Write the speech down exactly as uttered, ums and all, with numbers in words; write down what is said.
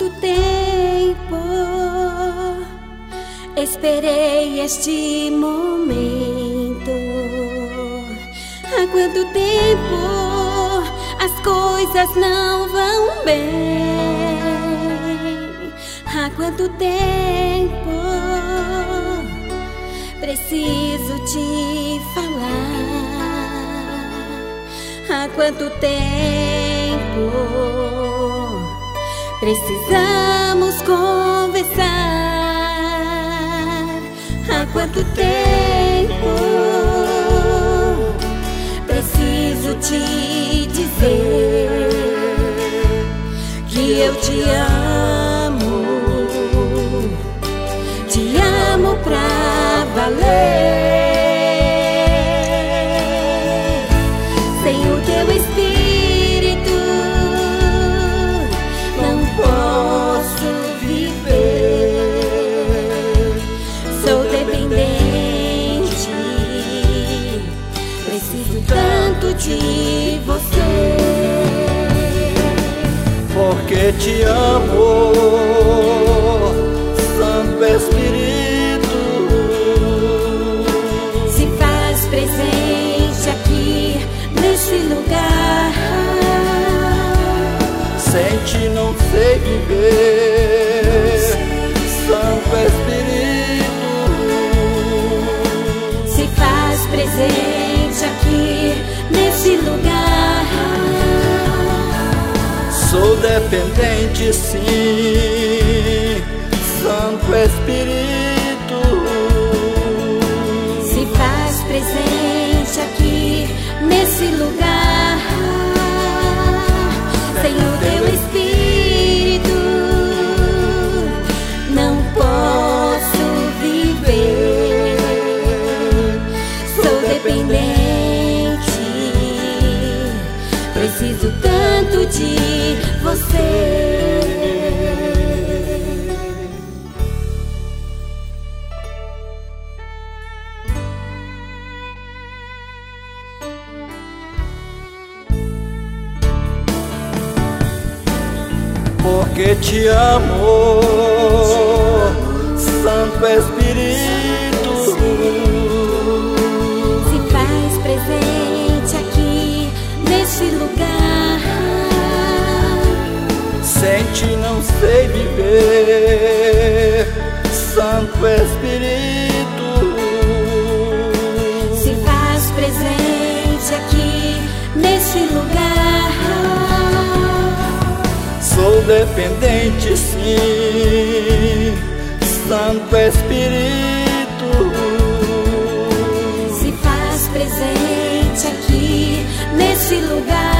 quanto tempo esperei este momento. Há quanto tempo as coisas não vão bem. Há quanto tempo preciso te falar. Há quanto tempo precisamos conversar. Há quanto tempo preciso te dizer que eu te amo, te amo pra valer. Sem o teu espírito não posso viver. Sou dependente, preciso tanto de você. Porque te amo, Santo Espírito, se faz presente aqui neste lugar. Sem ti não sei viver, Santo Espírito, Se faz presente aqui neste lugar. sou dependente sim, Santo Espírito, Se faz presente aqui nesse lugar. Sem o teu espírito não posso viver. Sou dependente, preciso tanto de você. porque te amo, Santo Espírito, Se faz presente aqui neste lugar. sem ti não sei viver, Santo Espírito, Se faz presente aqui neste lugar. sou dependente sim, Santo Espírito, Se faz presente aqui neste lugar.